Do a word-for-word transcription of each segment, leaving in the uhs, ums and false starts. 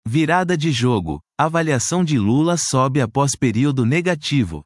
Virada de jogo. Avaliação de Lula sobe após período negativo.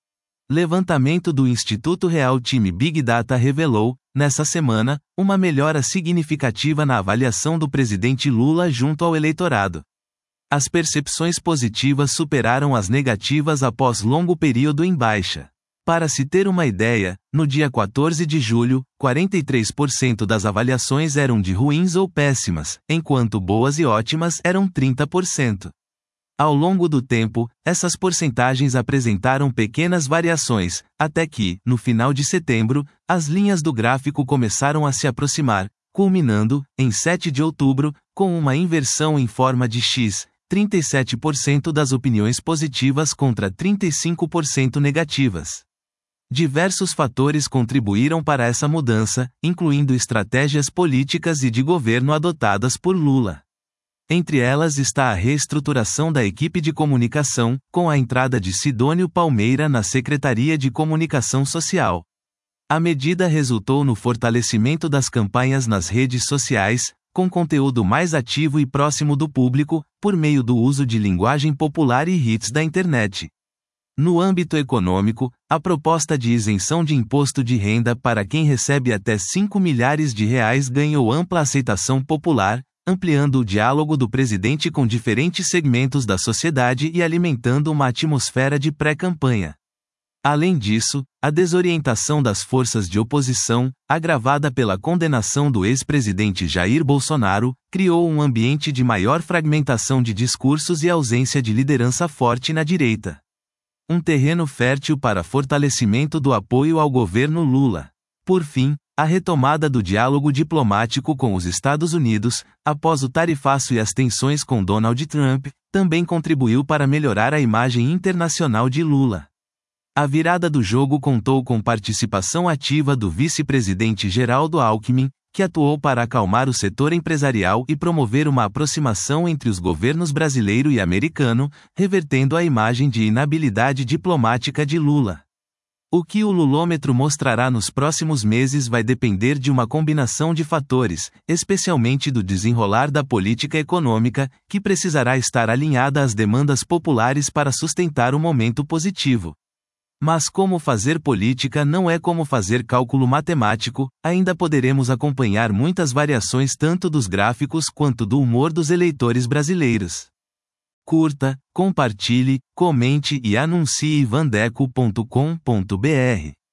Levantamento do Instituto Real Time Big Data revelou, nessa semana, uma melhora significativa na avaliação do presidente Lula junto ao eleitorado. As percepções positivas superaram as negativas após longo período em baixa. Para se ter uma ideia, no dia quatorze de julho, quarenta e três por cento das avaliações eram de ruins ou péssimas, enquanto boas e ótimas eram trinta por cento. Ao longo do tempo, essas porcentagens apresentaram pequenas variações, até que, no final de setembro, as linhas do gráfico começaram a se aproximar, culminando, em sete de outubro, com uma inversão em forma de X, trinta e sete por cento das opiniões positivas contra trinta e cinco por cento negativas. Diversos fatores contribuíram para essa mudança, incluindo estratégias políticas e de governo adotadas por Lula. Entre elas está a reestruturação da equipe de comunicação, com a entrada de Sidônio Palmeira na Secretaria de Comunicação Social. A medida resultou no fortalecimento das campanhas nas redes sociais, com conteúdo mais ativo e próximo do público, por meio do uso de linguagem popular e hits da internet. No âmbito econômico, a proposta de isenção de imposto de renda para quem recebe até cinco milhares de reais ganhou ampla aceitação popular, ampliando o diálogo do presidente com diferentes segmentos da sociedade e alimentando uma atmosfera de pré-campanha. Além disso, a desorientação das forças de oposição, agravada pela condenação do ex-presidente Jair Bolsonaro, criou um ambiente de maior fragmentação de discursos e ausência de liderança forte na direita. Um terreno fértil para fortalecimento do apoio ao governo Lula. Por fim, a retomada do diálogo diplomático com os Estados Unidos, após o tarifaço e as tensões com Donald Trump, também contribuiu para melhorar a imagem internacional de Lula. A virada do jogo contou com participação ativa do vice-presidente Geraldo Alckmin, que atuou para acalmar o setor empresarial e promover uma aproximação entre os governos brasileiro e americano, revertendo a imagem de inabilidade diplomática de Lula. O que o lulômetro mostrará nos próximos meses vai depender de uma combinação de fatores, especialmente do desenrolar da política econômica, que precisará estar alinhada às demandas populares para sustentar o momento positivo. Mas como fazer política não é como fazer cálculo matemático, ainda poderemos acompanhar muitas variações tanto dos gráficos quanto do humor dos eleitores brasileiros. Curta, compartilhe, comente e anuncie vandeco ponto com ponto br.